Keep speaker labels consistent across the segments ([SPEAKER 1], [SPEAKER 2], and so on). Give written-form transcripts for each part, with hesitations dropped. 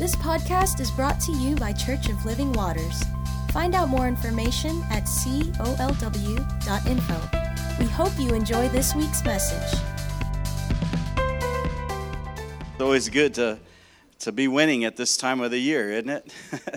[SPEAKER 1] This podcast is brought to you by Church of Living Waters. Find out more information at colw.info. We hope you enjoy this week's message.
[SPEAKER 2] It's always good to be winning at this time of the year, isn't it?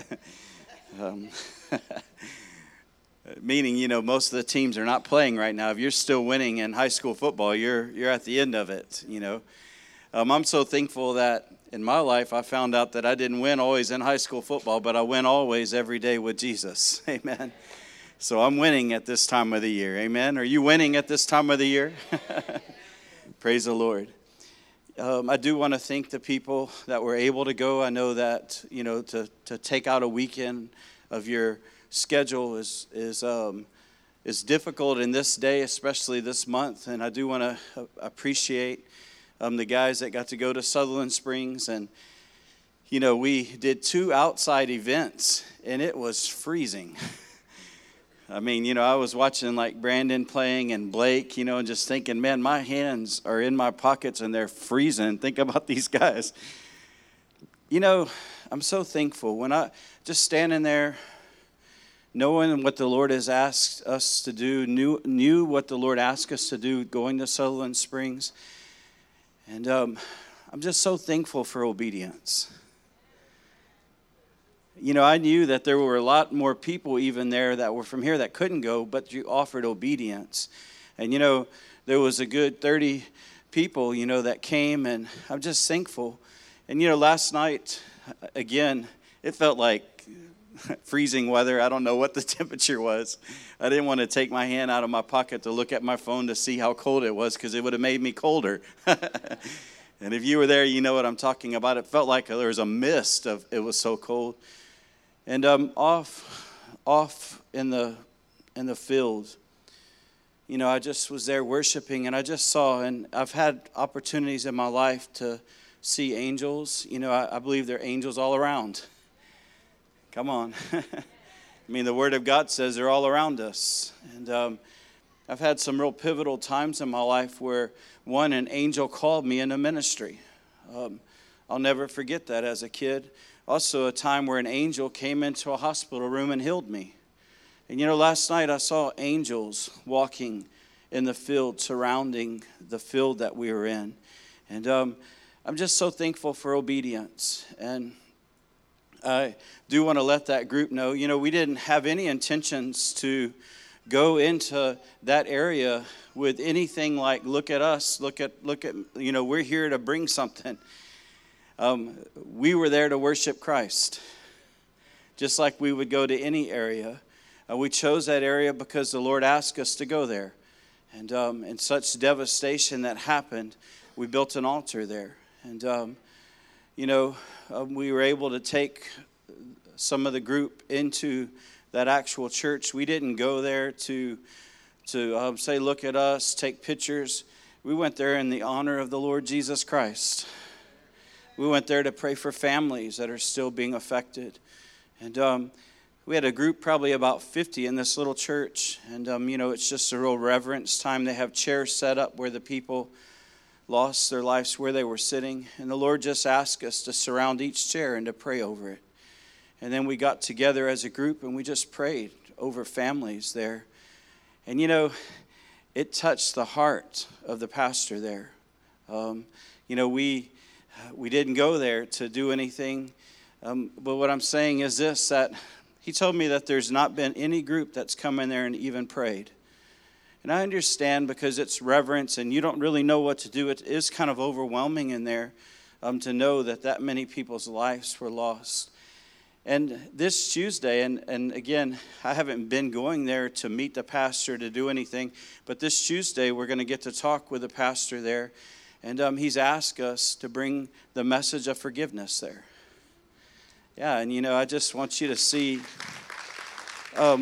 [SPEAKER 2] Meaning, most of the teams are not playing right now. If you're still winning in high school football, you're at the end of it, I'm so thankful that in my life I found out that I didn't win always in high school football, but I win always every day with Jesus. Amen. So I'm winning at this time of the year. Amen. Are you winning at this time of the year? Praise the Lord. I do want to thank the people that were able to go. I know that, to take out a weekend of your schedule is difficult in this day, especially this month. And I do want to appreciate the guys that got to go to Sutherland Springs. And, we did 2 outside events, and it was freezing. I was watching like Brandon playing and Blake, and just thinking, man, my hands are in my pockets and they're freezing. Think about these guys. I'm so thankful when I just standing there, knowing what the Lord has asked us to do, knew what the Lord asked us to do, going to Sutherland Springs. And I'm just so thankful for obedience. I knew that there were a lot more people even there that were from here that couldn't go, but you offered obedience. And, there was a good 30 people, that came, and I'm just thankful. And, last night, again, it felt like freezing weather. I don't know what the temperature was. I didn't want to take my hand out of my pocket to look at my phone to see how cold it was, because it would have made me colder. And if you were there, you know what I'm talking about. It felt like there was a mist of it was so cold. And off in the field, I just was there worshiping, and I just saw, and I've had opportunities in my life to see angels. I believe there are angels all around. Come on. The Word of God says they're all around us. And I've had some real pivotal times in my life where, an angel called me into ministry. I'll never forget that as a kid. Also, a time where an angel came into a hospital room and healed me. And last night I saw angels walking in the field, surrounding the field that we were in. And I'm just so thankful for obedience. And I do want to let that group know, we didn't have any intentions to go into that area with anything like, look at us, look at, we're here to bring something. We were there to worship Christ, just like we would go to any area. We chose that area because the Lord asked us to go there. And in such devastation that happened, we built an altar there. And, we were able to take some of the group into that actual church. We didn't go there to say, look at us, take pictures. We went there in the honor of the Lord Jesus Christ. We went there to pray for families that are still being affected. And we had a group, probably about 50 in this little church. And, it's just a real reverence time. They have chairs set up where the people lost their lives where they were sitting. And the Lord just asked us to surround each chair and to pray over it. And then we got together as a group and we just prayed over families there. And, it touched the heart of the pastor there. We didn't go there to do anything. But what I'm saying is this, that he told me that there's not been any group that's come in there and even prayed. And I understand, because it's reverence and you don't really know what to do. It is kind of overwhelming in there to know that many people's lives were lost. And this Tuesday, and again, I haven't been going there to meet the pastor to do anything, but this Tuesday we're going to get to talk with the pastor there. And he's asked us to bring the message of forgiveness there. Yeah, and I just want you to see how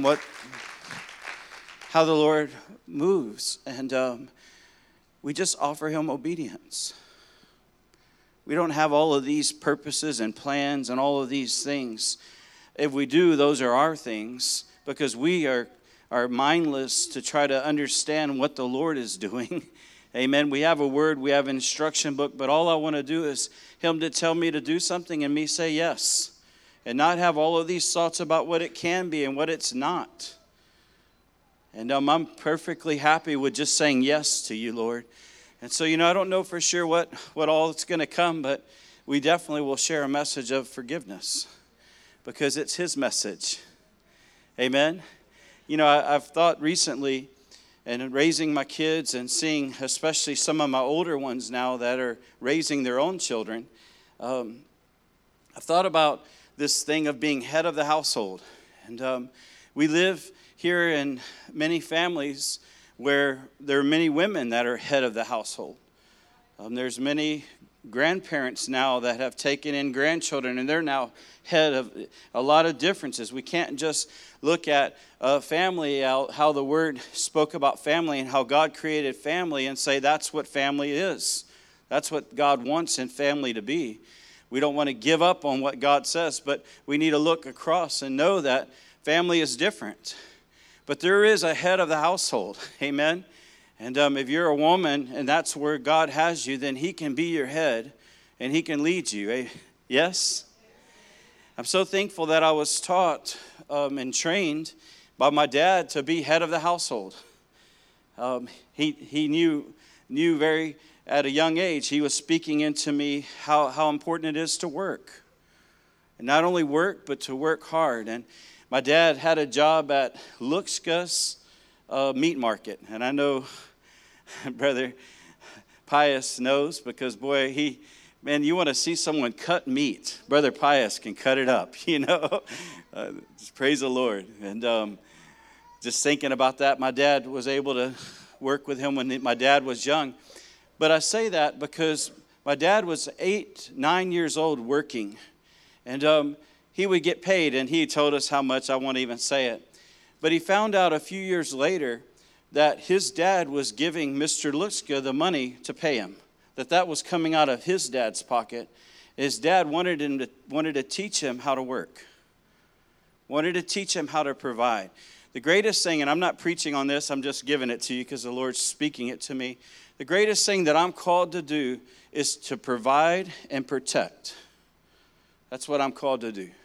[SPEAKER 2] the Lord moves. And we just offer him obedience. We don't have all of these purposes and plans and all of these things. If we do, those are our things, because we are mindless to try to understand what the Lord is doing. Amen. We have a word, we have an instruction book, but all I want to do is him to tell me to do something and me say yes. And not have all of these thoughts about what it can be and what it's not. And I'm perfectly happy with just saying yes to you, Lord. And so, I don't know for sure what all is going to come, but we definitely will share a message of forgiveness because it's his message. Amen. I've thought recently, and raising my kids and seeing especially some of my older ones now that are raising their own children, I've thought about this thing of being head of the household. And we live here in many families where there are many women that are head of the household. There's many grandparents now that have taken in grandchildren, and they're now head of a lot of differences. We can't just look at family, how the Word spoke about family and how God created family and say that's what family is. That's what God wants in family to be. We don't want to give up on what God says, but we need to look across and know that family is different. But there is a head of the household. Amen. And if you're a woman and that's where God has you, then he can be your head and he can lead you. Yes? I'm so thankful that I was taught and trained by my dad to be head of the household. He knew very at a young age, he was speaking into me how important it is to work. And not only work, but to work hard. And my dad had a job at Luxka's meat market. And I know Brother Pius knows because, boy, you want to see someone cut meat. Brother Pius can cut it up, Just praise the Lord. And just thinking about that, my dad was able to work with him when my dad was young. But I say that because my dad was 9 years old working. And he would get paid, and he told us how much. I won't even say it. But he found out a few years later that his dad was giving Mr. Luxka the money to pay him, that was coming out of his dad's pocket. His dad wanted to teach him how to work, wanted to teach him how to provide. The greatest thing, and I'm not preaching on this, I'm just giving it to you because the Lord's speaking it to me. The greatest thing that I'm called to do is to provide and protect. That's what I'm called to do.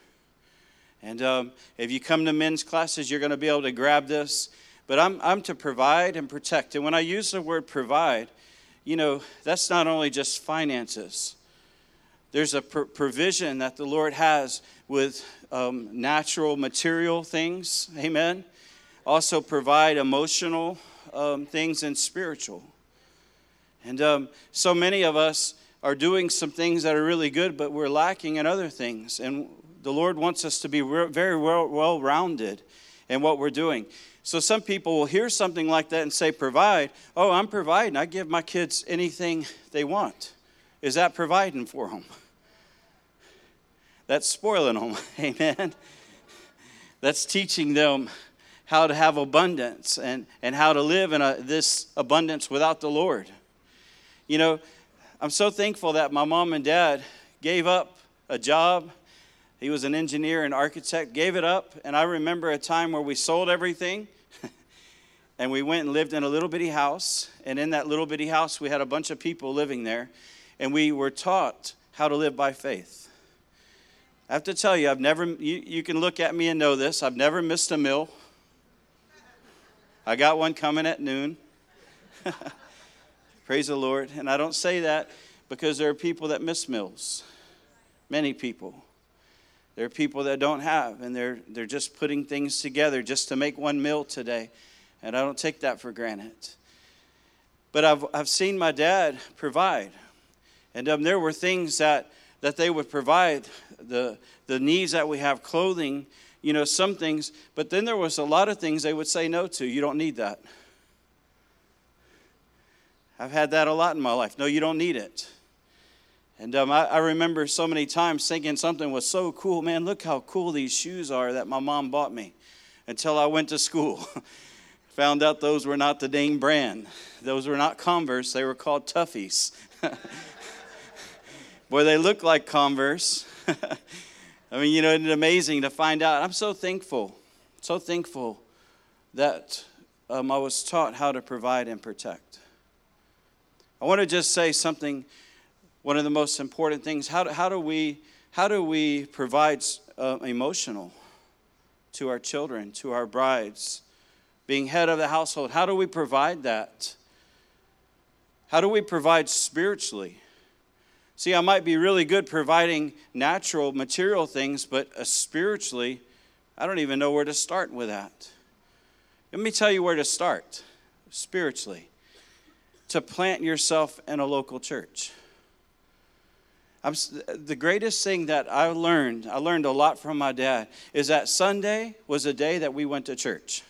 [SPEAKER 2] And if you come to men's classes, you're going to be able to grab this. But I'm to provide and protect. And when I use the word provide, that's not only just finances. There's a provision that the Lord has with natural, material things. Amen. Also provide emotional things and spiritual. And so many of us are doing some things that are really good, but we're lacking in other things. And the Lord wants us to be very well-rounded in what we're doing. So some people will hear something like that and say, provide. Oh, I'm providing. I give my kids anything they want. Is that providing for them? That's spoiling them. Amen. That's teaching them how to have abundance and how to live in this abundance without the Lord. I'm so thankful that my mom and dad gave up a job. He was an engineer and architect, gave it up. And I remember a time where we sold everything and we went and lived in a little bitty house. And in that little bitty house, we had a bunch of people living there. And we were taught how to live by faith. I have to tell you, you can look at me and know this. I've never missed a meal. I got one coming at noon. Praise the Lord. And I don't say that because there are people that miss meals. Many people. There are people that don't have, and they're just putting things together just to make one meal today. And I don't take that for granted. But I've seen my dad provide. And there were things that they would provide, the needs that we have, clothing, some things. But then there was a lot of things they would say no to. You don't need that. I've had that a lot in my life. No, you don't need it. And I remember so many times thinking something was so cool. Man, look how cool these shoes are that my mom bought me. Until I went to school. Found out those were not the dang brand. Those were not Converse. They were called Toughies. Boy, they look like Converse. I mean, it's amazing to find out. I'm so thankful that I was taught how to provide and protect. I want to just say something, one of the most important things. How do we provide emotional to our children, to our brides, being head of the household? How do we provide that? How do we provide spiritually? See, I might be really good providing natural, material things, but spiritually, I don't even know where to start with that. Let me tell you where to start spiritually. To plant yourself in a local church. The greatest thing that I learned a lot from my dad, is that Sunday was a day that we went to church.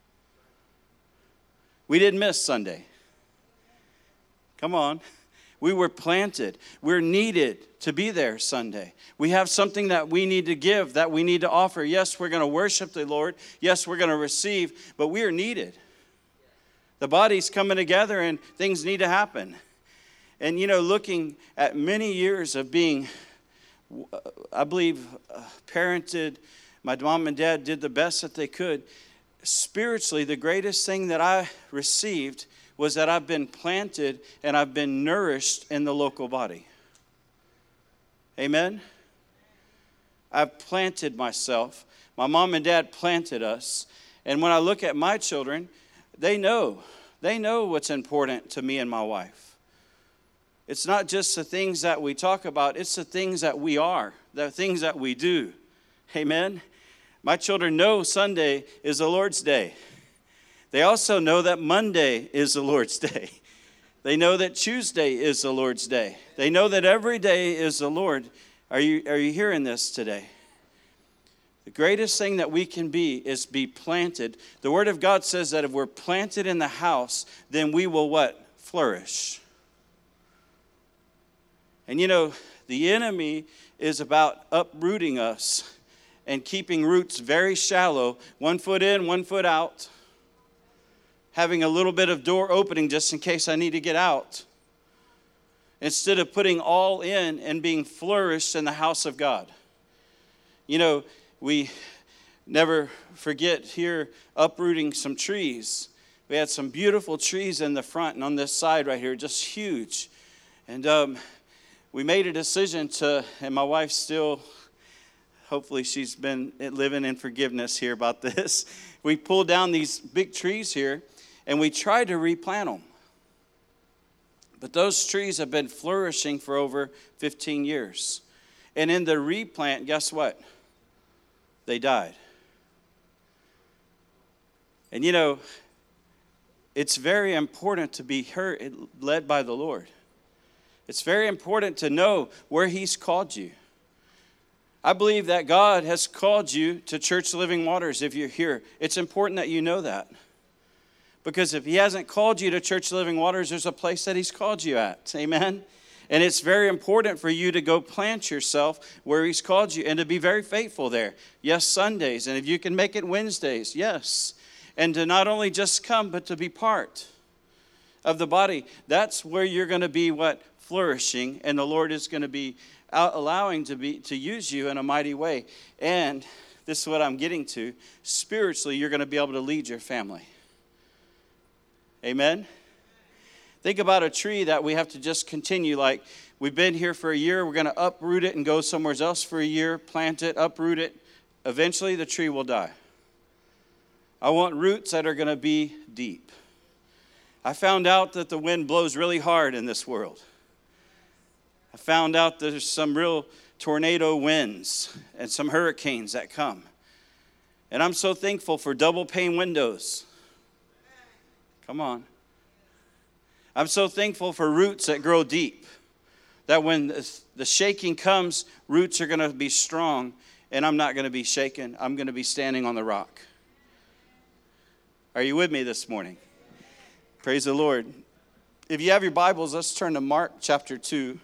[SPEAKER 2] We didn't miss Sunday. Come on. We were planted. We're needed to be there Sunday. We have something that we need to give, that we need to offer. Yes, we're going to worship the Lord. Yes, we're going to receive, but we are needed. The body's coming together and things need to happen. And, looking at many years of being, I believe, parented, my mom and dad did the best that they could. Spiritually, the greatest thing that I received was that I've been planted and I've been nourished in the local body. Amen? I've planted myself. My mom and dad planted us. And when I look at my children, they know what's important to me and my wife. It's not just the things that we talk about, it's the things that we are, the things that we do. Amen? My children know Sunday is the Lord's day. They also know that Monday is the Lord's day. They know that Tuesday is the Lord's day. They know that every day is the Lord. Are you hearing this today? The greatest thing that we can be is be planted. The Word of God says that if we're planted in the house, then we will what? Flourish. And the enemy is about uprooting us and keeping roots very shallow, 1 foot in, 1 foot out, having a little bit of door opening just in case I need to get out, instead of putting all in and being flourished in the house of God. We never forget here uprooting some trees. We had some beautiful trees in the front and on this side right here, just huge. And we made a decision and my wife still, hopefully she's been living in forgiveness here about this. We pulled down these big trees here and we tried to replant them. But those trees have been flourishing for over 15 years. And in the replant, guess what? They died. And it's very important to be led by the Lord. It's very important to know where He's called you. I believe that God has called you to Church Living Waters if you're here. It's important that you know that. Because if He hasn't called you to Church Living Waters, there's a place that He's called you at. Amen? And it's very important for you to go plant yourself where He's called you and to be very faithful there. Yes, Sundays. And if you can make it Wednesdays, yes. And to not only just come, but to be part of the body. That's where you're going to be flourishing. And the Lord is going to be allowing to use you in a mighty way. And this is what I'm getting to. Spiritually, you're going to be able to lead your family. Amen? Think about a tree that we have to just continue. Like, we've been here for a year. We're going to uproot it and go somewhere else for a year. Plant it, uproot it. Eventually, the tree will die. I want roots that are going to be deep. I found out that the wind blows really hard in this world. I found out there's some real tornado winds and some hurricanes that come. And I'm so thankful for double pane windows. Come on. I'm so thankful for roots that grow deep. That when the shaking comes, roots are going to be strong, and I'm not going to be shaken. I'm going to be standing on the rock. Are you with me this morning? Praise the Lord. If you have your Bibles, let's turn to Mark chapter 2.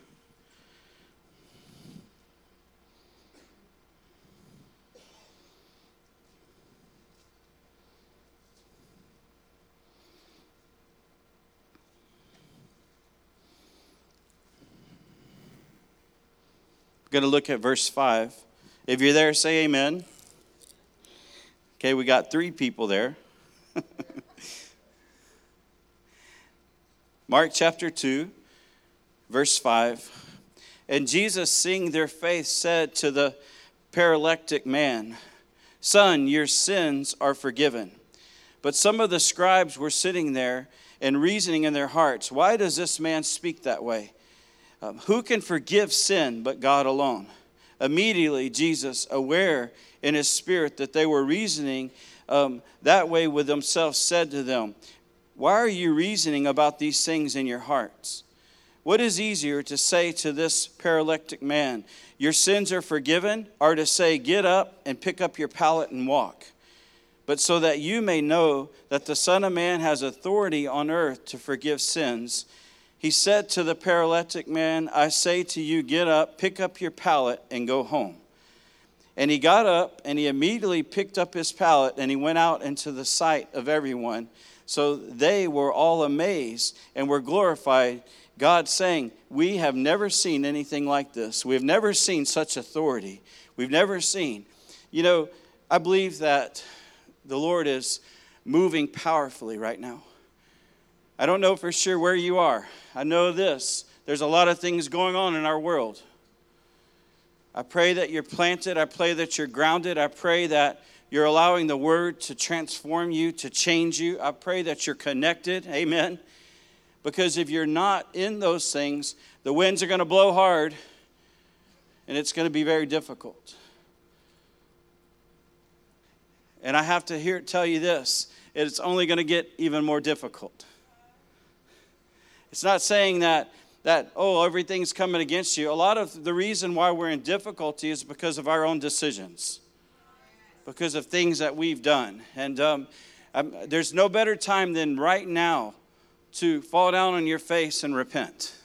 [SPEAKER 2] Going to look at verse 5. If you're there, say amen. Okay, we got 3 people there. Mark chapter 2, verse 5. And Jesus, seeing their faith, said to the paralytic man, "Son, your sins are forgiven." But some of the scribes were sitting there and reasoning in their hearts, "Why does this man speak that way? Who can forgive sin but God alone?" Immediately Jesus, aware in his spirit that they were reasoning that way with themselves, said to them, "Why are you reasoning about these things in your hearts? What is easier, to say to this paralytic man, 'Your sins are forgiven,' or to say, 'Get up and pick up your pallet and walk'? But so that you may know that the Son of Man has authority on earth to forgive sins," he said to the paralytic man, "I say to you, get up, pick up your pallet, and go home." And he got up, and he immediately picked up his pallet, and he went out into the sight of everyone. So they were all amazed and were glorified God, saying, "We have never seen anything like this. We have never seen such authority. We've never seen." You know, I believe that the Lord is moving powerfully right now. I don't know for sure where you are. I know this. There's a lot of things going on in our world. I pray that you're planted. I pray that you're grounded. I pray that you're allowing the Word to transform you, to change you. I pray that you're connected. Amen. Because if you're not in those things, the winds are going to blow hard, and it's going to be very difficult. And I have to tell you this, it's only going to get even more difficult. It's not saying that everything's coming against you. A lot of the reason why we're in difficulty is because of our own decisions, because of things that we've done. And there's no better time than right now to fall down on your face and repent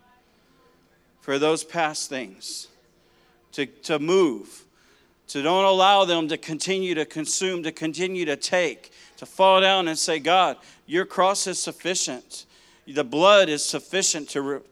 [SPEAKER 2] for those past things, to move, to don't allow them to continue to consume, to continue to take, to fall down and say, "God, your cross is sufficient. The blood is sufficient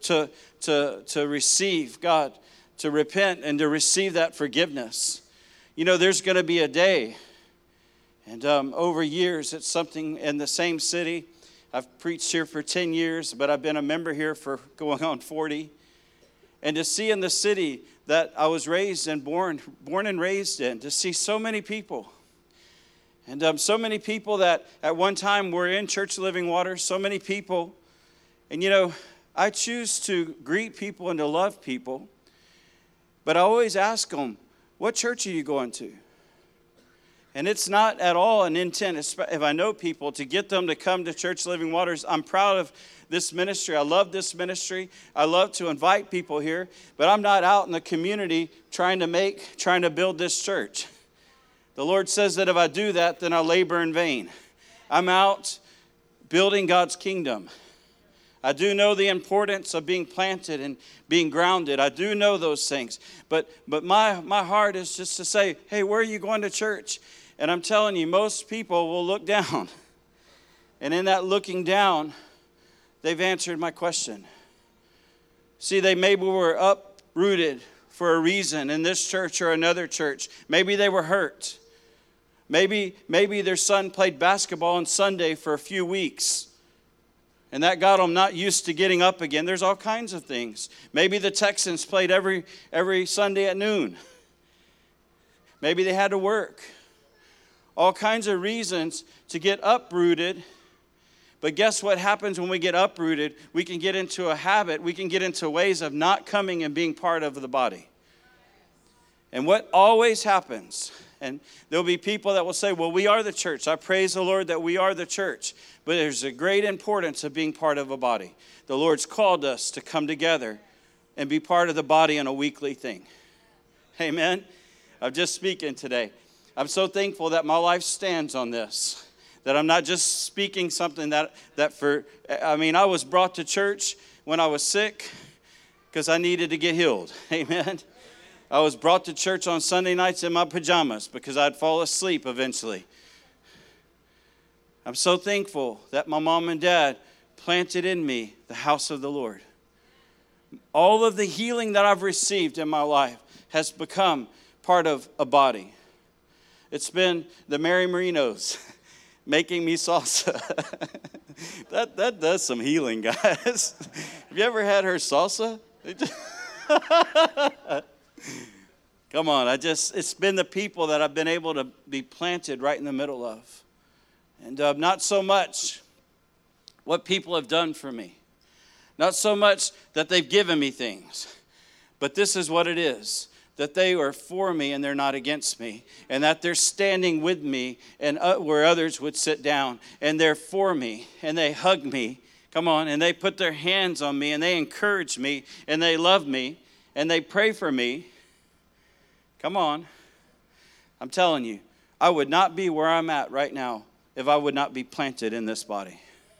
[SPEAKER 2] to receive, God, to repent and to receive that forgiveness." You know, there's going to be a day, and over years, it's something in the same city. I've preached here for 10 years, but I've been a member here for going on 40. And to see in the city that I was raised and born and raised in, to see so many people. And so many people that at one time were in Church of Living Water, so many people. And you know, I choose to greet people and to love people. But I always ask them, "What church are you going to?" And it's not at all an intent, if I know people, to get them to come to Church Living Waters. I'm proud of this ministry. I love this ministry. I love to invite people here. But I'm not out in the community trying to build this church. The Lord says that if I do that, then I labor in vain. I'm out building God's kingdom. I do know the importance of being planted and being grounded. I do know those things. But my heart is just to say, "Hey, where are you going to church?" And I'm telling you, most people will look down. And in that looking down, they've answered my question. See, they maybe were uprooted for a reason in this church or another church. Maybe they were hurt. Maybe their son played basketball on Sunday for a few weeks, and that got them not used to getting up again. There's all kinds of things. Maybe the Texans played every Sunday at noon. Maybe they had to work. All kinds of reasons to get uprooted. But guess what happens when we get uprooted? We can get into a habit. We can get into ways of not coming and being part of the body. And what always happens, and there'll be people that will say, "Well, we are the church." I praise the Lord that we are the church. But there's a great importance of being part of a body. The Lord's called us to come together and be part of the body in a weekly thing. Amen. I'm just speaking today. I'm so thankful that my life stands on this. That I'm not just speaking something I was brought to church when I was sick because I needed to get healed. Amen. I was brought to church on Sunday nights in my pajamas because I'd fall asleep eventually. I'm so thankful that my mom and dad planted in me the house of the Lord. All of the healing that I've received in my life has become part of a body. It's been the Mary Marinos. making me salsa. that does some healing, guys. Have you ever had her salsa? Come on, it's been the people that I've been able to be planted right in the middle of. And not so much what people have done for me. Not so much that they've given me things. But this is what it is. That they are for me and they're not against me. And that they're standing with me and where others would sit down. And they're for me and they hug me. Come on. And they put their hands on me and they encourage me and they love me and they pray for me. Come on. I'm telling you, I would not be where I'm at right now if I would not be planted in this body.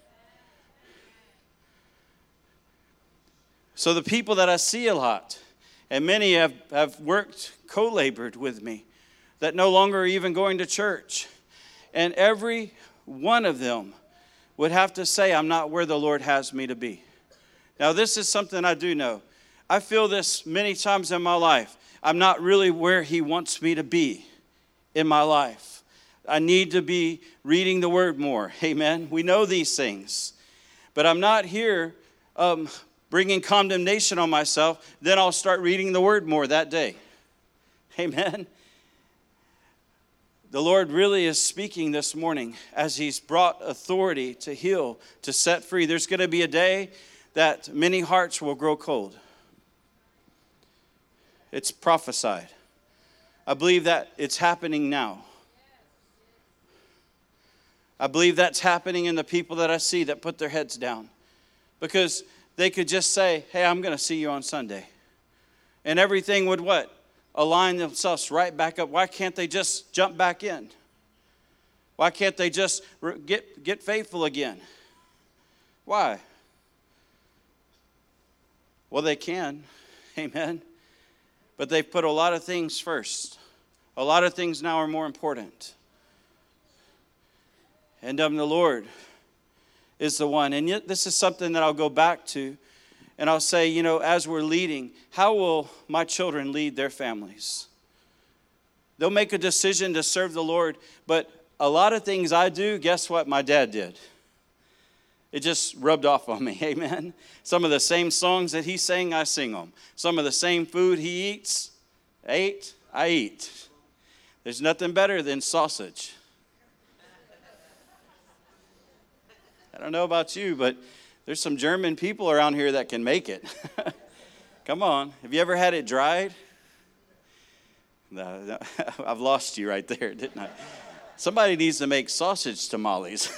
[SPEAKER 2] So the people that I see a lot, and many have worked, co-labored with me, that no longer are even going to church. And every one of them would have to say, I'm not where the Lord has me to be. Now, this is something I do know. I feel this many times in my life. I'm not really where He wants me to be in my life. I need to be reading the Word more. Amen. We know these things. But I'm not here bringing condemnation on myself. Then I'll start reading the Word more that day. Amen. The Lord really is speaking this morning as He's brought authority to heal, to set free. There's going to be a day that many hearts will grow cold. It's prophesied. I believe that it's happening now. I believe that's happening in the people that I see that put their heads down. Because they could just say, hey, I'm going to see you on Sunday. And everything would what? Align themselves right back up. Why can't they just jump back in? Why can't they just get faithful again? Why? Well, they can. Amen. But they've put a lot of things first. A lot of things now are more important. And the Lord is the one. And yet this is something that I'll go back to. And I'll say, as we're leading, how will my children lead their families? They'll make a decision to serve the Lord. But a lot of things I do, guess what my dad did? It just rubbed off on me, amen? Some of the same songs that he sang, I sing them. Some of the same food he ate, I eat. There's nothing better than sausage. I don't know about you, but there's some German people around here that can make it. Come on. Have you ever had it dried? No, I've lost you right there, didn't I? Somebody needs to make sausage tamales.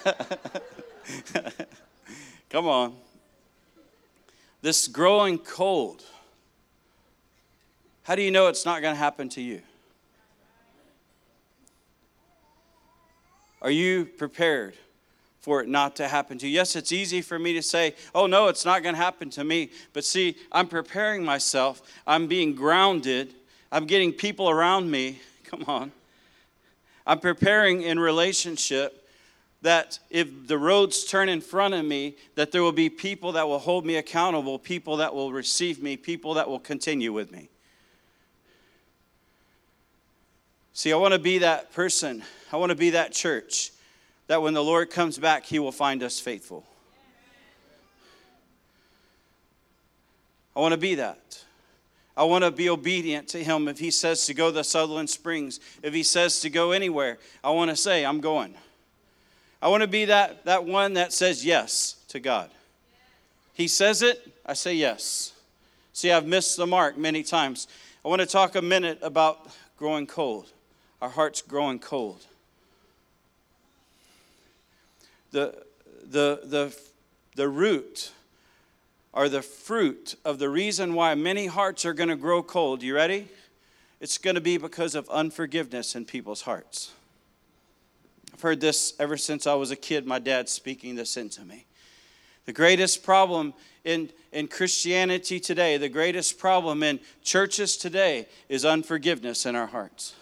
[SPEAKER 2] Come on. This growing cold. How do you know it's not going to happen to you? Are you prepared for it not to happen to you? Yes, it's easy for me to say, oh no, it's not going to happen to me. But see, I'm preparing myself. I'm being grounded. I'm getting people around me. Come on. I'm preparing in relationship that if the roads turn in front of me, that there will be people that will hold me accountable, people that will receive me, people that will continue with me. See, I want to be that person. I want to be that church that when the Lord comes back, He will find us faithful. I want to be that. I want to be obedient to Him. If He says to go to Sutherland Springs, if He says to go anywhere, I want to say, I'm going. I want to be that one that says yes to God. He says it, I say yes. See, I've missed the mark many times. I want to talk a minute about growing cold. Our hearts growing cold. The root or the fruit of the reason why many hearts are going to grow cold. You ready? It's going to be because of unforgiveness in people's hearts. I've heard this ever since I was a kid, my dad speaking this into me. The greatest problem in Christianity today, the greatest problem in churches today is unforgiveness in our hearts.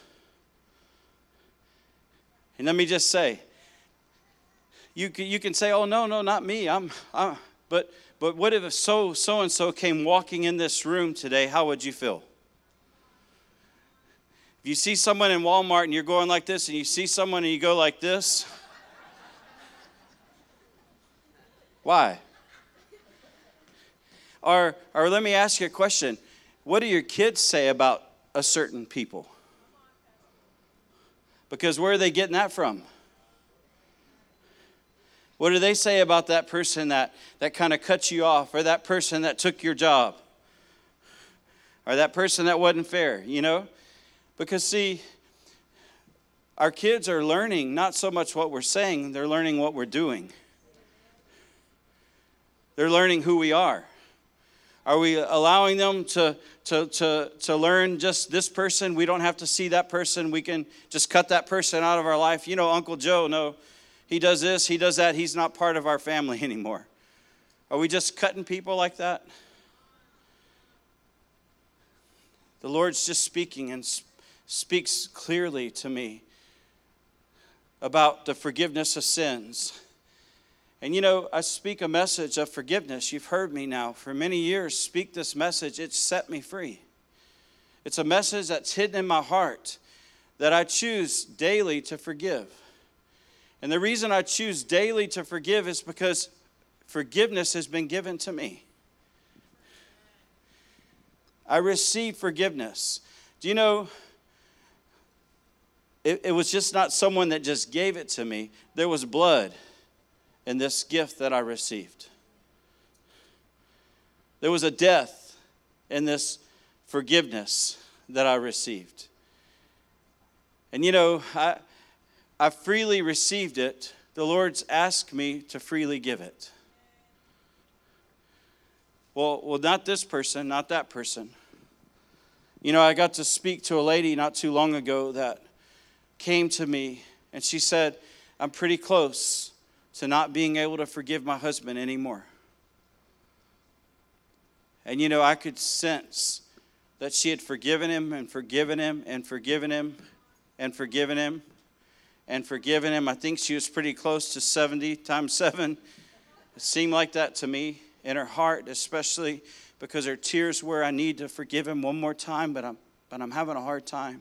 [SPEAKER 2] And let me just say, you can say, oh, no, not me. But what if so-and-so came walking in this room today, how would you feel? If you see someone in Walmart and you're going like this, and you see someone and you go like this, Why? Or let me ask you a question. What do your kids say about a certain people? Because where are they getting that from? What do they say about that person that kind of cut you off, or that person that took your job, or that person that wasn't fair, you know? Because see, our kids are learning not so much what we're saying, they're learning what we're doing. They're learning who we are. Are we allowing them to learn just this person? We don't have to see that person. We can just cut that person out of our life. You know, Uncle Joe, no, he does this, he does that. He's not part of our family anymore. Are we just cutting people like that? The Lord's just speaking and speaks clearly to me about the forgiveness of sins. And you know, I speak a message of forgiveness. You've heard me now for many years speak this message. It's set me free. It's a message that's hidden in my heart that I choose daily to forgive. And the reason I choose daily to forgive is because forgiveness has been given to me. I receive forgiveness. Do you know, it was just not someone that just gave it to me. There was blood in this gift that I received. There was a death in this forgiveness that I received. And you know, I freely received it. The Lord's asked me to freely give it. Well, not this person, not that person. You know, I got to speak to a lady not too long ago that came to me, and she said, I'm pretty close to not being able to forgive my husband anymore. And you know, I could sense that she had forgiven him and forgiven him and forgiven him and forgiven him and forgiven him. I think she was pretty close to 70 times 7. It seemed like that to me in her heart, especially because her tears were, I need to forgive him one more time, but I'm having a hard time.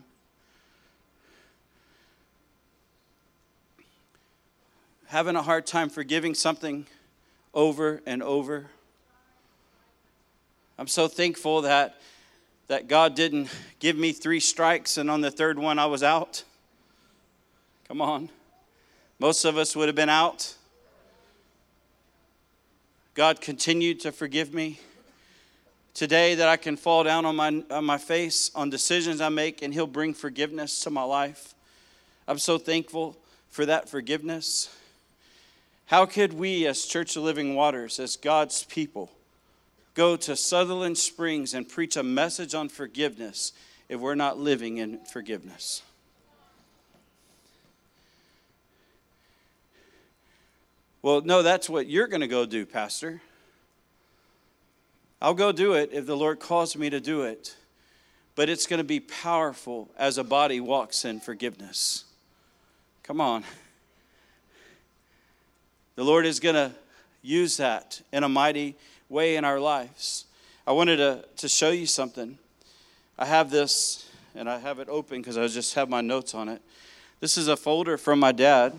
[SPEAKER 2] Having a hard time forgiving something over and over. I'm so thankful that God didn't give me 3 strikes and on the 3rd one I was out. Come on. Most of us would have been out. God continued to forgive me. Today that I can fall down on my face on decisions I make, and He'll bring forgiveness to my life. I'm so thankful for that forgiveness. How could we as Church of Living Waters, as God's people, go to Sutherland Springs and preach a message on forgiveness if we're not living in forgiveness? Well, no, that's what you're going to go do, Pastor. I'll go do it if the Lord calls me to do it. But it's going to be powerful as a body walks in forgiveness. Come on. The Lord is going to use that in a mighty way in our lives. I wanted to show you something. I have this, and I have it open because I just have my notes on it. This is a folder from my dad.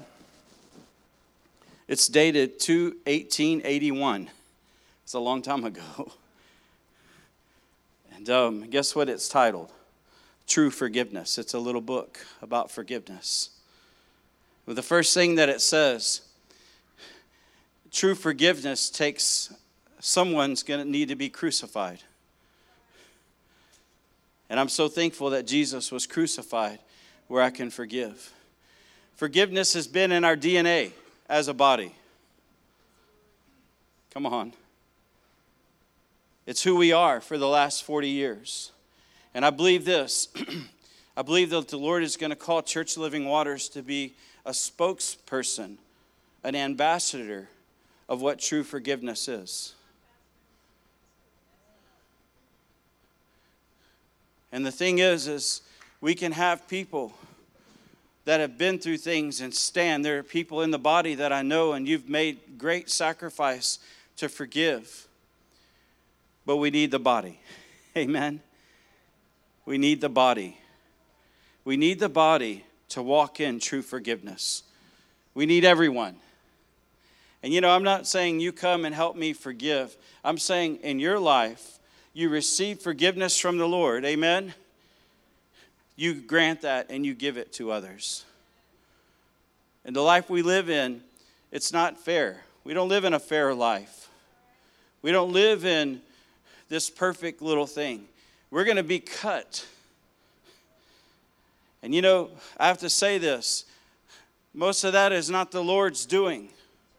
[SPEAKER 2] It's dated 2/18/81. It's a long time ago. And guess what it's titled? True Forgiveness. It's a little book about forgiveness. Well, the first thing that it says, true forgiveness takes someone's going to need to be crucified. And I'm so thankful that Jesus was crucified where I can forgive. Forgiveness has been in our DNA as a body. Come on. It's who we are for the last 40 years. And I believe this. I believe that the Lord is going to call Church of Living Waters to be a spokesperson, an ambassador of what true forgiveness is. And the thing is we can have people that have been through things and stand. There are people in the body that I know, and you've made great sacrifice to forgive. But we need the body. Amen. We need the body. We need the body to walk in true forgiveness. We need everyone. And I'm not saying you come and help me forgive. I'm saying in your life, you receive forgiveness from the Lord. Amen? You grant that and you give it to others. And the life we live in, it's not fair. We don't live in a fair life. We don't live in this perfect little thing. We're going to be cut. And I have to say this. Most of that is not the Lord's doing.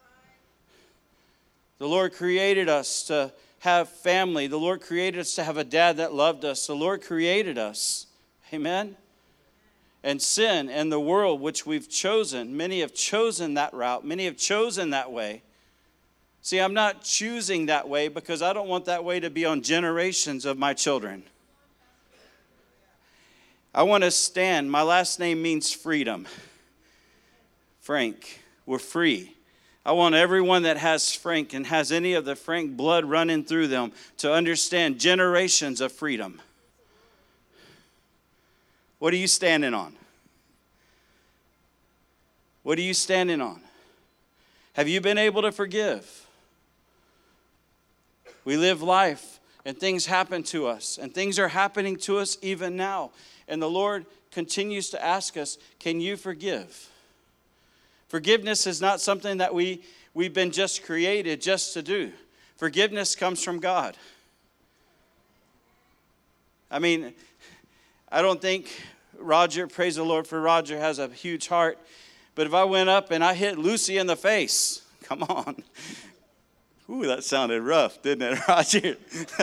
[SPEAKER 2] The Lord created us to have family. The Lord created us to have a dad that loved us. The Lord created us. Amen? And sin and the world which we've chosen. Many have chosen that route. Many have chosen that way. See, I'm not choosing that way because I don't want that way to be on generations of my children. I want to stand. My last name means freedom. Frank. We're free. I want everyone that has Frank and has any of the Frank blood running through them to understand generations of freedom. What are you standing on? What are you standing on? Have you been able to forgive? We live life and things happen to us and things are happening to us even now. And the Lord continues to ask us, can you forgive? Forgiveness is not something that we've been just created just to do. Forgiveness comes from God. I mean, I don't think Roger, praise the Lord for Roger, has a huge heart. But if I went up and I hit Lucy in the face, come on. Ooh, that sounded rough, didn't it, Roger?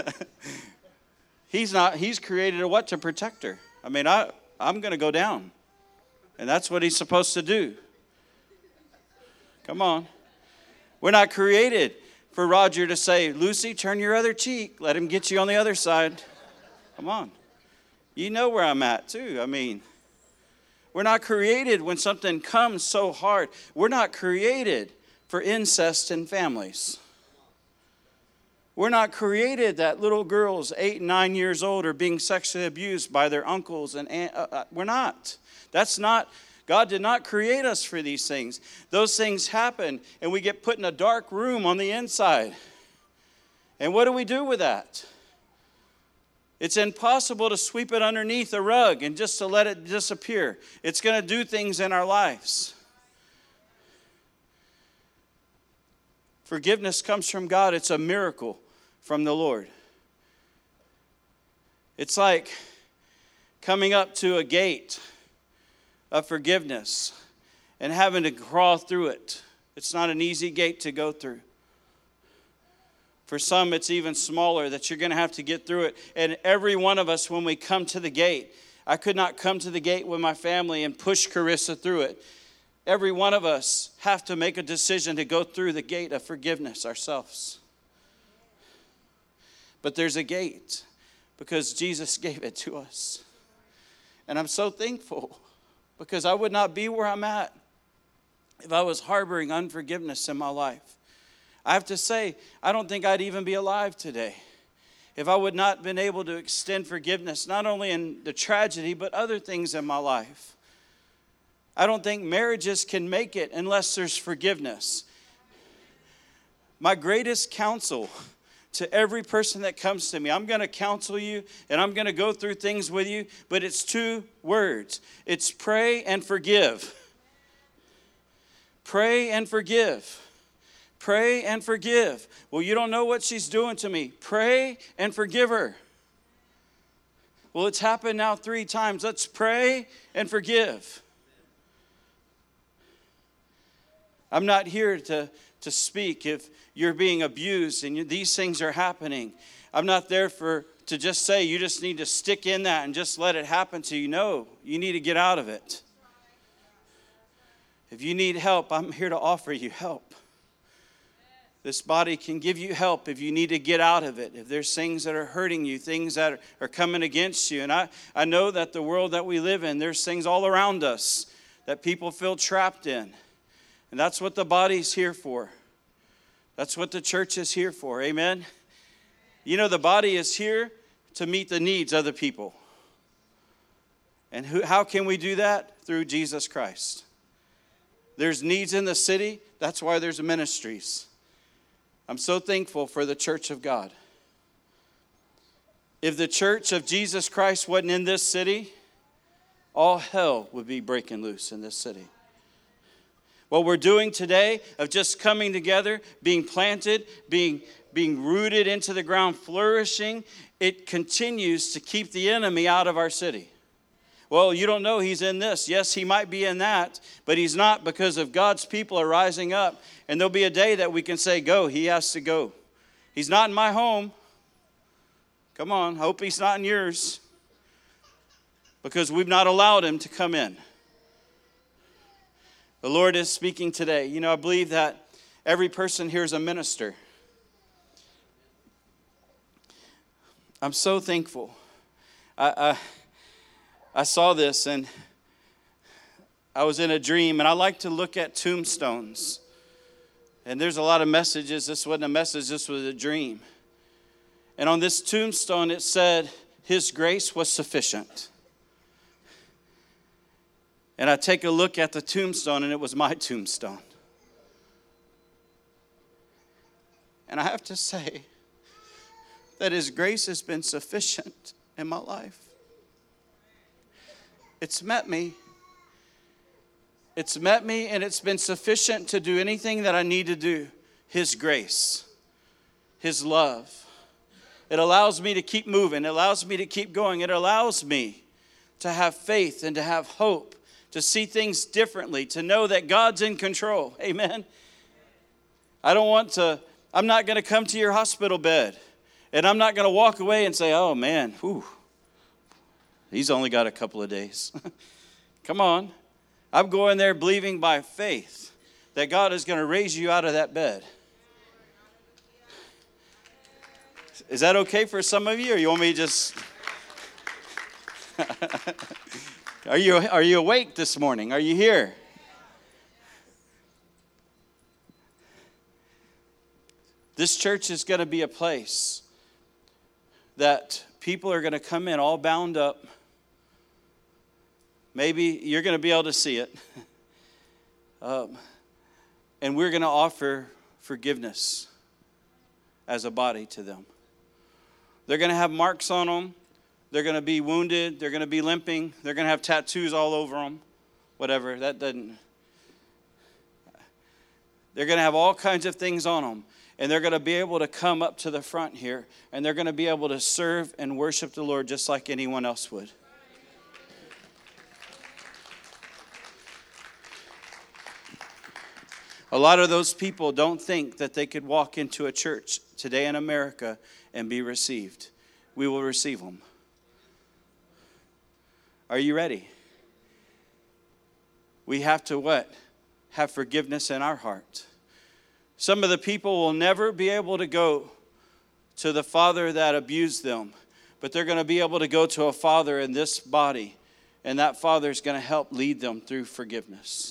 [SPEAKER 2] He's created a what to protect her. I mean, I'm going to go down. And that's what he's supposed to do. Come on. We're not created for Roger to say, Lucy, turn your other cheek. Let him get you on the other side. Come on. You know where I'm at, too. I mean, we're not created when something comes so hard. We're not created for incest in families. We're not created that little girls 8 and 9 years old are being sexually abused by their uncles and we're not. That's not, God did not create us for these things. Those things happen and we get put in a dark room on the inside. And what do we do with that? It's impossible to sweep it underneath a rug and just to let it disappear. It's going to do things in our lives. Forgiveness comes from God. It's a miracle from the Lord. It's like coming up to a gate of forgiveness and having to crawl through it. It's not an easy gate to go through. For some, it's even smaller that you're going to have to get through it. And every one of us, when we come to the gate, I could not come to the gate with my family and push Carissa through it. Every one of us have to make a decision to go through the gate of forgiveness ourselves. But there's a gate because Jesus gave it to us. And I'm so thankful because I would not be where I'm at if I was harboring unforgiveness in my life. I have to say, I don't think I'd even be alive today if I would not have been able to extend forgiveness, not only in the tragedy, but other things in my life. I don't think marriages can make it unless there's forgiveness. My greatest counsel to every person that comes to me, I'm going to counsel you and I'm going to go through things with you, but it's 2 words. It's pray and forgive. Pray and forgive. Pray and forgive. Well, you don't know what she's doing to me. Pray and forgive her. Well, it's happened now 3 times. Let's pray and forgive. I'm not here to speak if you're being abused and these things are happening. I'm not there to just say you just need to stick in that and just let it happen to you. No, you need to get out of it. If you need help, I'm here to offer you help. This body can give you help if you need to get out of it. If there's things that are hurting you, things that are coming against you. And I know that the world that we live in, there's things all around us that people feel trapped in. And that's what the body's here for. That's what the church is here for. Amen? You know, the body is here to meet the needs of the people. And how can we do that? Through Jesus Christ. There's needs in the city. That's why there's ministries. I'm so thankful for the church of God. If the church of Jesus Christ wasn't in this city, all hell would be breaking loose in this city. What we're doing today of just coming together, being planted, being rooted into the ground, flourishing, it continues to keep the enemy out of our city. Well, you don't know he's in this. Yes, he might be in that, but he's not, because of God's people are rising up. And there'll be a day that we can say, go. He has to go. He's not in my home. Come on, hope he's not in yours, because we've not allowed him to come in. The Lord is speaking today. You know, I believe that every person here is a minister. I'm so thankful. I saw this, and I was in a dream, and I like to look at tombstones. And there's a lot of messages. This wasn't a message, this was a dream. And on this tombstone, it said, His grace was sufficient. And I take a look at the tombstone, and it was my tombstone. And I have to say that His grace has been sufficient in my life. It's met me. It's met me, and it's been sufficient to do anything that I need to do. His grace, His love. It allows me to keep moving. It allows me to keep going. It allows me to have faith and to have hope, to see things differently, to know that God's in control. Amen. I'm not going to come to your hospital bed, and I'm not going to walk away and say, oh man, whew, he's only got a couple of days. Come on. I'm going there believing by faith that God is going to raise you out of that bed. Is that okay for some of you, or you want me to just... Are you awake this morning? Are you here? This church is going to be a place that people are going to come in all bound up. Maybe you're going to be able to see it. And we're going to offer forgiveness as a body to them. They're going to have marks on them. They're going to be wounded. They're going to be limping. They're going to have tattoos all over them. Whatever. They're going to have all kinds of things on them. And they're going to be able to come up to the front here. And they're going to be able to serve and worship the Lord just like anyone else would. A lot of those people don't think that they could walk into a church today in America and be received. We will receive them. Are you ready? We have to what? Have forgiveness in our heart. Some of the people will never be able to go to the father that abused them, but they're going to be able to go to a father in this body, and that father is going to help lead them through forgiveness.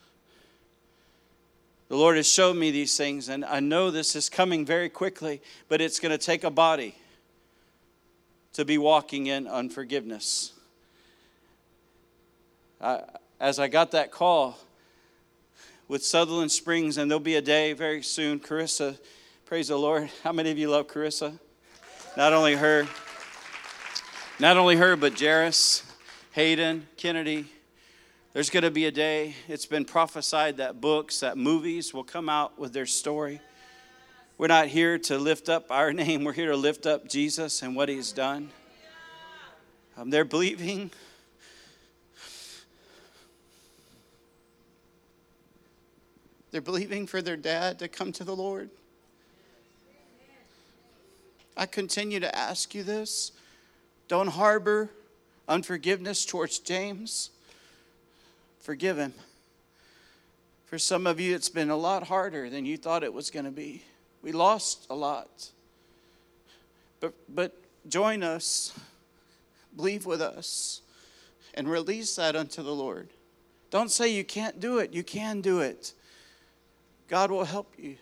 [SPEAKER 2] The Lord has showed me these things, and I know this is coming very quickly, but it's going to take a body to be walking in unforgiveness. As I got that call with Sutherland Springs, and there'll be a day very soon, Carissa, praise the Lord. How many of you love Carissa? Not only her, but Jairus, Hayden, Kennedy. There's going to be a day, it's been prophesied that books, that movies will come out with their story. We're not here to lift up our name. We're here to lift up Jesus and what He's done. They're believing. They're believing for their dad to come to the Lord. I continue to ask you this. Don't harbor unforgiveness towards James. Forgive him. For some of you, it's been a lot harder than you thought it was going to be. We lost a lot. But join us, believe with us, and release that unto the Lord. Don't say you can't do it. You can do it. God will help you.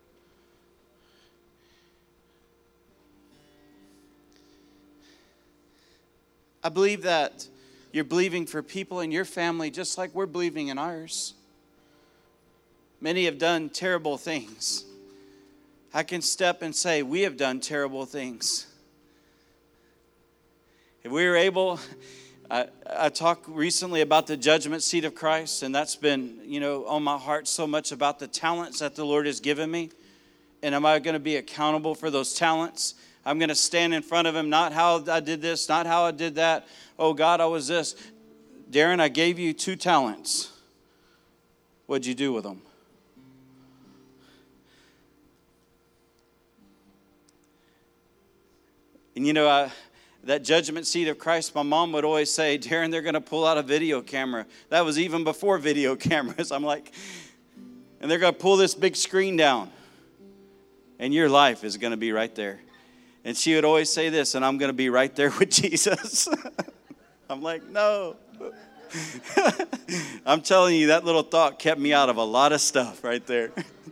[SPEAKER 2] I believe that you're believing for people in your family just like we're believing in ours. Many have done terrible things. I can step and say, we have done terrible things. If we were able, I talked recently about the judgment seat of Christ, and that's been, on my heart so much about the talents that the Lord has given me. And am I going to be accountable for those talents? I'm going to stand in front of Him, not how I did this, not how I did that. Oh, God, I was this. Darren, I gave you 2 talents. What'd you do with them? And that judgment seat of Christ, my mom would always say, Darren, they're going to pull out a video camera. That was even before video cameras. I'm like, and they're going to pull this big screen down. And your life is going to be right there. And she would always say this, and I'm going to be right there with Jesus. I'm like, no. I'm telling you, that little thought kept me out of a lot of stuff right there.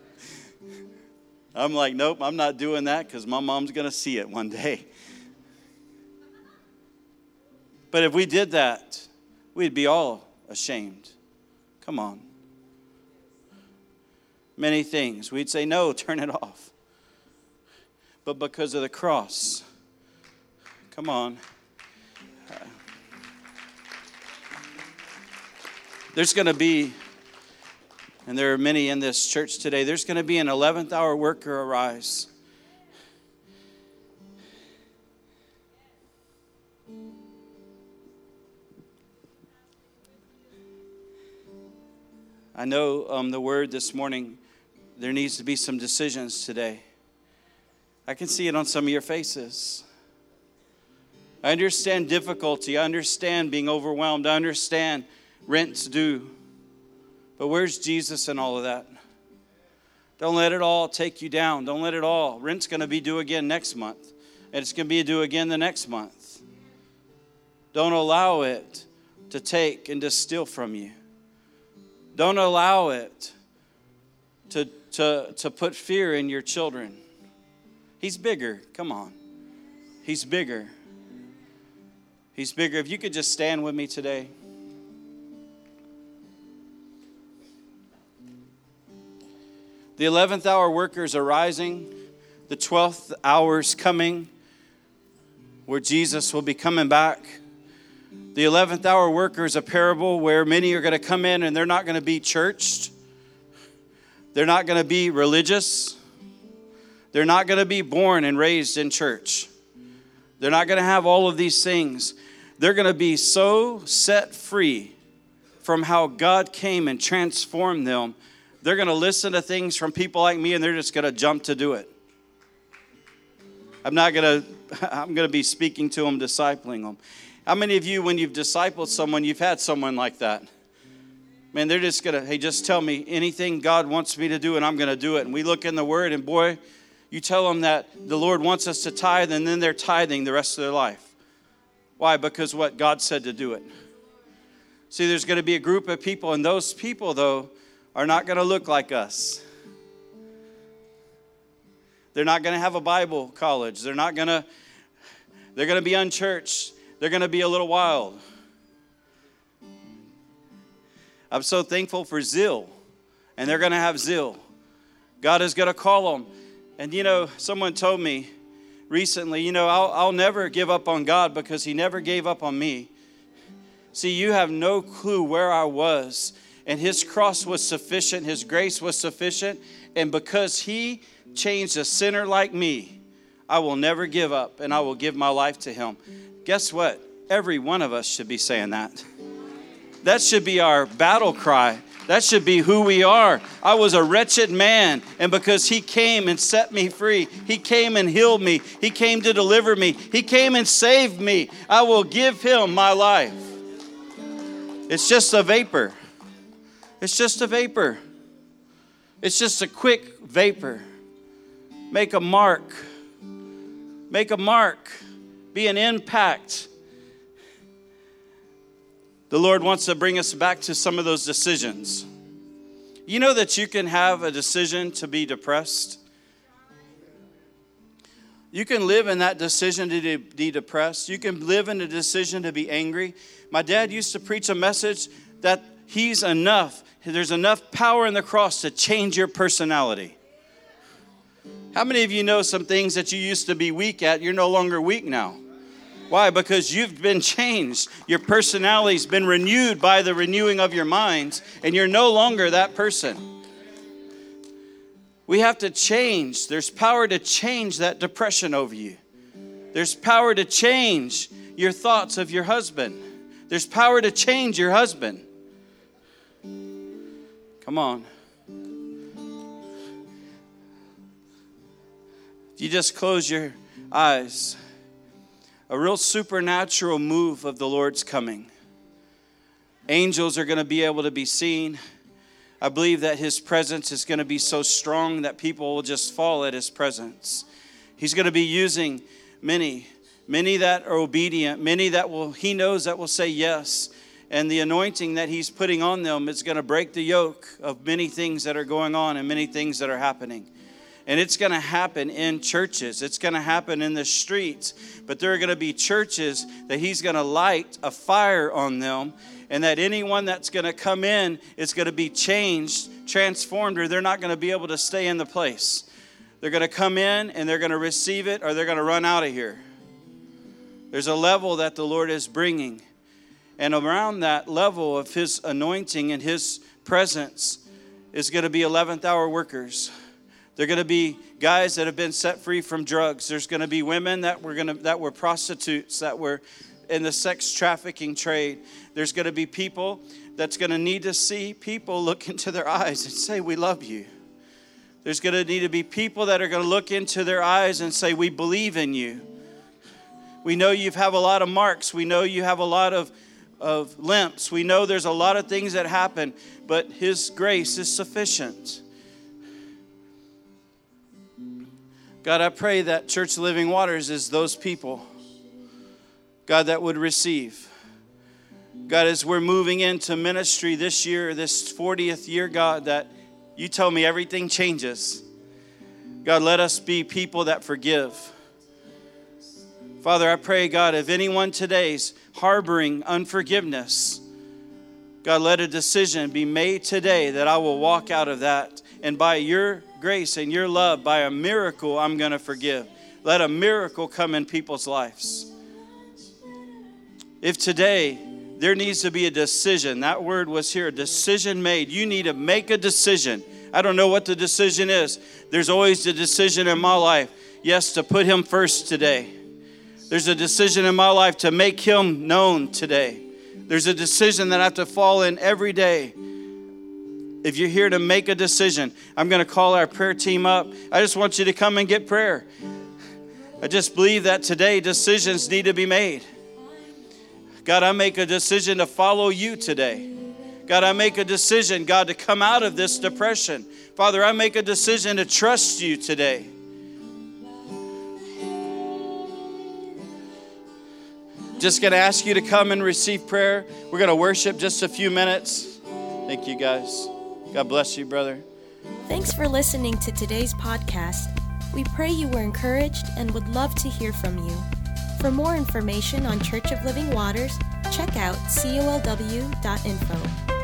[SPEAKER 2] I'm like, nope, I'm not doing that because my mom's going to see it one day. But if we did that, we'd be all ashamed. Come on. Many things. We'd say, no, turn it off. But because of the cross, come on. There's going to be, and there are many in this church today, there's going to be an 11th hour worker arise. I know the word this morning, there needs to be some decisions today. I can see it on some of your faces. I understand difficulty. I understand being overwhelmed. I understand rent's due. But where's Jesus in all of that? Don't let it all take you down. Don't let it all. Rent's going to be due again next month. And it's going to be due again the next month. Don't allow it to take and to steal from you. Don't allow it to put fear in your children. He's bigger. Come on. He's bigger. He's bigger. If you could just stand with me today. The 11th hour workers are rising. The 12th hour is coming where Jesus will be coming back. The 11th hour worker is a parable where many are going to come in and they're not going to be churched. They're not going to be religious. They're not going to be born and raised in church. They're not going to have all of these things. They're going to be so set free from how God came and transformed them. They're going to listen to things from people like me and they're just going to jump to do it. I'm going to be speaking to them, discipling them. How many of you, when you've discipled someone, you've had someone like that? Man, they're just going to, hey, just tell me anything God wants me to do and I'm going to do it. And we look in the Word and boy, you tell them that the Lord wants us to tithe and then they're tithing the rest of their life. Why? Because what God said to do it. See, there's going to be a group of people and those people, though, are not going to look like us. They're not going to have a Bible college. They're going to be unchurched. They're going to be a little wild. I'm so thankful for zeal. And they're going to have zeal. God is going to call them. And someone told me recently, I'll never give up on God because He never gave up on me. See, you have no clue where I was. And His cross was sufficient. His grace was sufficient. And because He changed a sinner like me, I will never give up and I will give my life to Him. Guess what? Every one of us should be saying that. That should be our battle cry. That should be who we are. I was a wretched man, and because He came and set me free, He came and healed me, He came to deliver me, He came and saved me, I will give Him my life. It's just a vapor. It's just a vapor. It's just a quick vapor. Make a mark. Make a mark. Be an impact. The Lord wants to bring us back to some of those decisions. You know that you can have a decision to be depressed? You can live in that decision to be depressed. You can live in a decision to be angry. My dad used to preach a message that He's enough. there's enough power in the cross to change your personality. How many of you know some things that you used to be weak at, you're no longer weak now? Why? Because you've been changed. Your personality's been renewed by the renewing of your minds, and you're no longer that person. We have to change. There's power to change that depression over you. There's power to change your thoughts of your husband. There's power to change your husband. Come on. If you just close your eyes, a real supernatural move of the Lord's coming. Angels are going to be able to be seen. I believe that His presence is going to be so strong that people will just fall at His presence. He's going to be using many that are obedient, many that He knows that will say yes. And the anointing that He's putting on them is going to break the yoke of many things that are going on and many things that are happening. And it's going to happen in churches. It's going to happen in the streets. But there are going to be churches that He's going to light a fire on them. And that anyone that's going to come in is going to be changed, transformed, or they're not going to be able to stay in the place. They're going to come in and they're going to receive it, or they're going to run out of here. There's a level that the Lord is bringing. And around that level of His anointing and His presence is going to be 11th hour workers. They're going to be guys that have been set free from drugs. There's going to be women that were prostitutes, that were in the sex trafficking trade. There's going to be people that's going to need to see people look into their eyes and say, "We love you." There's going to need to be people that are going to look into their eyes and say, "We believe in you. We know you have a lot of marks. We know you have a lot of limps. We know there's a lot of things that happen, but His grace is sufficient." God, I pray that Church of Living Waters is those people, God, that would receive. God, as we're moving into ministry this year, this 40th year, God, that you tell me everything changes. God, let us be people that forgive. Father, I pray, God, if anyone today's harboring unforgiveness, God, let a decision be made today that I will walk out of that. And by your grace and your love, by a miracle, I'm going to forgive. Let a miracle come in people's lives. If today there needs to be a decision, that word was here, a decision made. You need to make a decision. I don't know what the decision is. There's always a decision in my life. Yes, to put Him first today. There's a decision in my life to make Him known today. There's a decision that I have to fall in every day. If you're here to make a decision, I'm going to call our prayer team up. I just want you to come and get prayer. I just believe that today decisions need to be made. God, I make a decision to follow you today. God, I make a decision, God, to come out of this depression. Father, I make a decision to trust you today. Just going to ask you to come and receive prayer. We're going to worship just a few minutes. Thank you, guys. God bless you, brother.
[SPEAKER 1] Thanks for listening to today's podcast. We pray you were encouraged and would love to hear from you. For more information on Church of Living Waters, check out colw.info.